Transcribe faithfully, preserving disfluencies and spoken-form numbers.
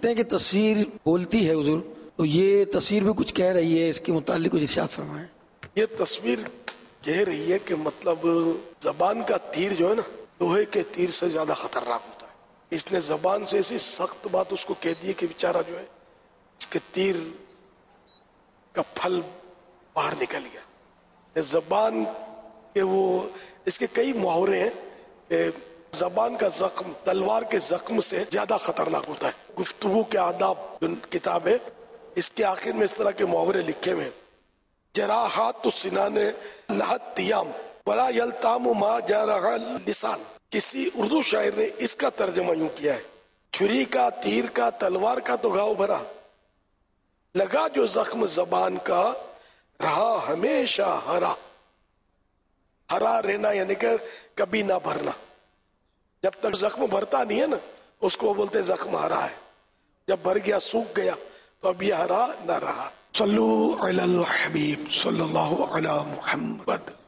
کہتے ہیں کہ تصویر بولتی ہے حضور، تو یہ تصویر بھی کچھ کہہ رہی ہے، اس کے متعلق کچھ ارشاد فرمائیں۔ یہ تصویر کہہ رہی ہے کہ مطلب زبان کا تیر جو ہے نا لوہے کے تیر سے زیادہ خطرناک ہوتا ہے، اس نے زبان سے ایسی سخت بات اس کو کہہ دی کہ بیچارہ جو ہے اس کے تیر کا پھل باہر نکل گیا۔ زبان کے وہ اس کے کئی محاورے ہیں کہ زبان کا زخم تلوار کے زخم سے زیادہ خطرناک ہوتا ہے۔ گفتگو کے آداب جو کتاب ہے اس کے آخر میں اس طرح کے محاورے لکھے ہوئے ہیں، جراحات السنان لہت تیام ولا یلتام ما جرح اللسان۔ کسی اردو شاعر نے اس کا ترجمہ یوں کیا ہے، چھری کا، تیر کا، تلوار کا تو گھاؤ بھرا، لگا جو زخم زبان کا رہا ہمیشہ ہرا۔ ہرا رہنا یعنی کہ کبھی نہ بھرنا، جب تک زخم بھرتا نہیں ہے نا اس کو بولتے زخم ہرا ہے، جب بھر گیا سوکھ گیا تو اب یہ ہرا نہ رہا۔ صلو علی الحبیب صلی اللہ علی محمد۔